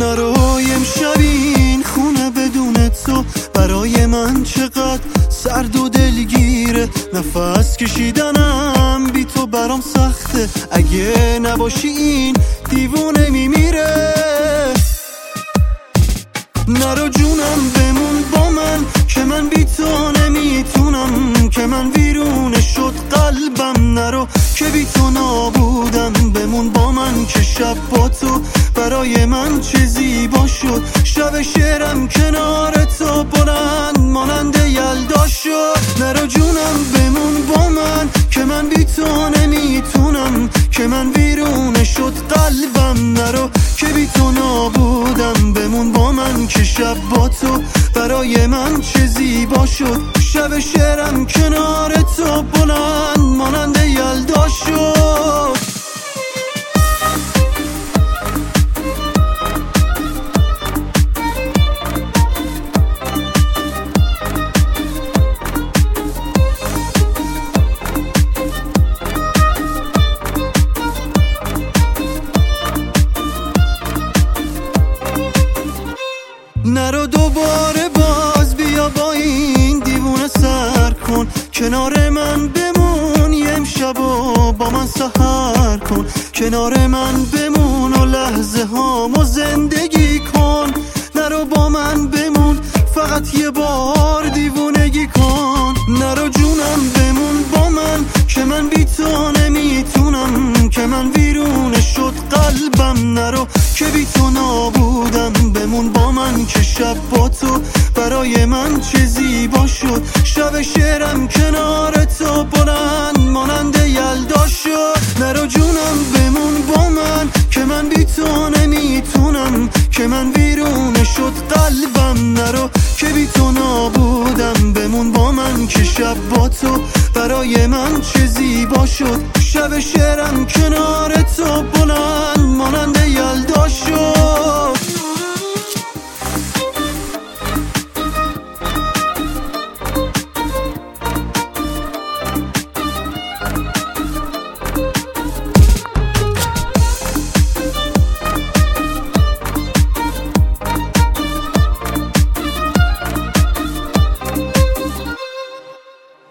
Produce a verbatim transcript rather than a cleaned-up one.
نرو امشب این خونه بدون تو برای من چقدر سرد و دلگیره. نفس کشیدنم بی تو برام سخته، اگه نباشی این دیوونه میمیره. نرو جونم بمون با من که من بی تو نمیتونم، که من ویرونه شد قلبم. نرو که بی تو نابودم، بمون با من که شب با تو برای من چه زیبا شد. شب شعرم کنار تو بلند مانند یلدا شد. نرو جونم بمون با من که من بی تو نمیتونم، که من ویرونه شد قلبم. نرو که بی تو نابودم، بمون با من که شب با تو برای من چه زیبا شد. شب شعرم کنار تو بلند مانند یلدا شد. نرو دوباره باز بیا با این دیوونه سر کن، کنار من بمون یه امشب و با من سحر کن. کنار من بمون و لحظه هامو زندگی کن. نرو با من بمون فقط یه بار دیوونگی کن. نرو جونم بمون با من که من بی تو نمیتونم، که من ویرونه شد قلبم. نرو که بی تو نابودم، بمون با من که شب با تو برای من چه زیبا شد. شب شعرم کنار تو بلند مانند یلدا شد. نرو جونم بمون با من که من بی تو نمیتونم، که من ویرونه شد قلبم. نرو که بی تو نابودم، بمون با من که شب با تو برای من چه زیبا شد. شب شعرم کنار تو بلند مانند یلدا شد.